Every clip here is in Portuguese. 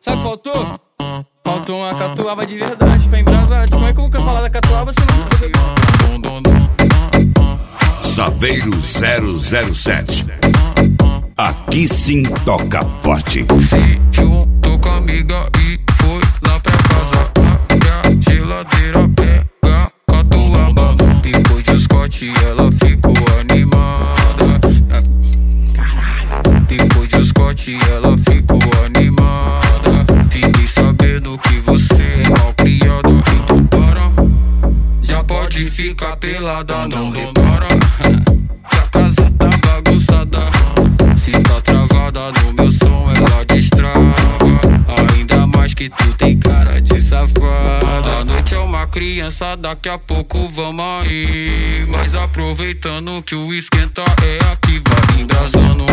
Sabe o que faltou? Faltou uma catuaba de verdade pra embrasar. Como é que eu nunca falar da catuaba se não... Saveiro 007. Aqui sim toca forte. Se juntou com a amiga e foi lá pra casa. Abre a geladeira, pega catuaba. Depois de Scott ela ficou animada. Caralho. Depois de Scott ela ficou animada. Fiquei sabendo que você é mal criada. Então para, já pode ficar pelada, não repara. Que a casa tá bagunçada. Se tá travada no meu som, ela destrava. Ainda mais que tu tem cara de safada. A noite é uma criança, daqui a pouco vamos aí. Mas aproveitando que o esquenta é aqui, vai embrasando.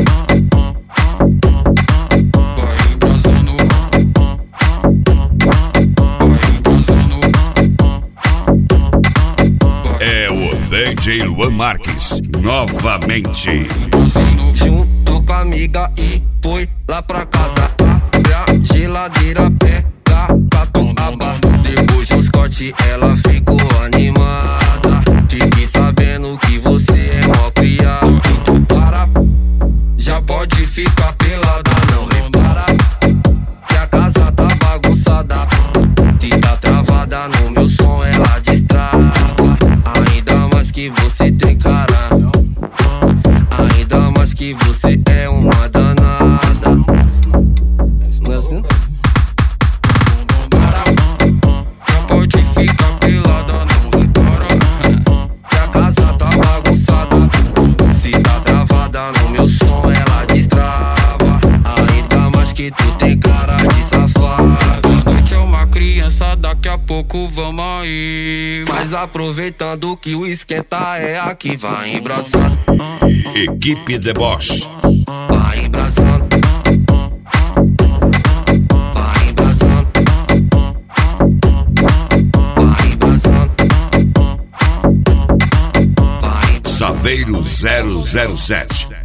Vai embrasando. Vai embrasando. É o DJ Luan Marques, novamente. Junto com a amiga e foi lá pra casa. Abre a geladeira, pega catuaba. Depois do Scott ela ficou animada. Fiquei sabendo que você é mó criado. Então para, já pode ficar pelada, não repara. Que a casa tá bagunçada. Se tá travada no meu som, ela destrava. Ainda mais que você tem cara. Ainda mais que você é uma danada. Não é assim? Já pode ficar pelada, não repara. Que a casa tá bagunçada. Se tá travada no meu som, ela destrava. Ainda mais que tu tem cara de safada. A noite é uma criança, daqui a pouco vamos aí. Mas aproveitando que o esquenta é aqui, vai embraçado. Equipe Deboche. Vai embraçando. Vai embraçando. Vai embraçando. Saveiro 007.